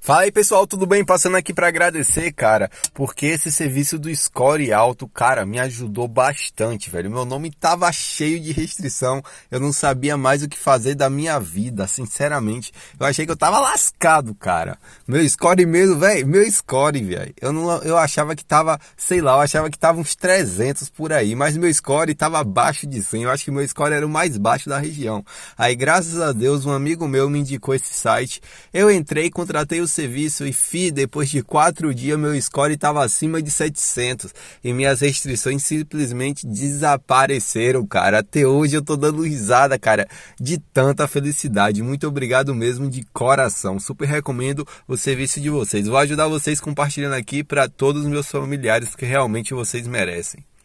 Fala aí pessoal, tudo bem? Passando aqui para agradecer, cara, porque esse serviço do Score Alto, cara, me ajudou bastante, velho. Meu nome tava cheio de restrição, eu não sabia mais o que fazer da minha vida, sinceramente. Eu achei que eu tava lascado, cara. Meu score mesmo, velho, meu score, velho. Eu achava que tava, sei lá, eu achava que tava uns 300 por aí, mas meu score tava abaixo de 100. Eu acho que meu score era o mais baixo da região. Aí, graças a Deus, um amigo meu me indicou esse site. Eu entrei, contratei o serviço e depois de 4 dias meu score estava acima de 700 e minhas restrições simplesmente desapareceram, cara. Até hoje eu tô dando risada, cara, de tanta felicidade. Muito obrigado mesmo de coração. Super recomendo o serviço de vocês. Vou ajudar vocês compartilhando aqui para todos os meus familiares que realmente vocês merecem.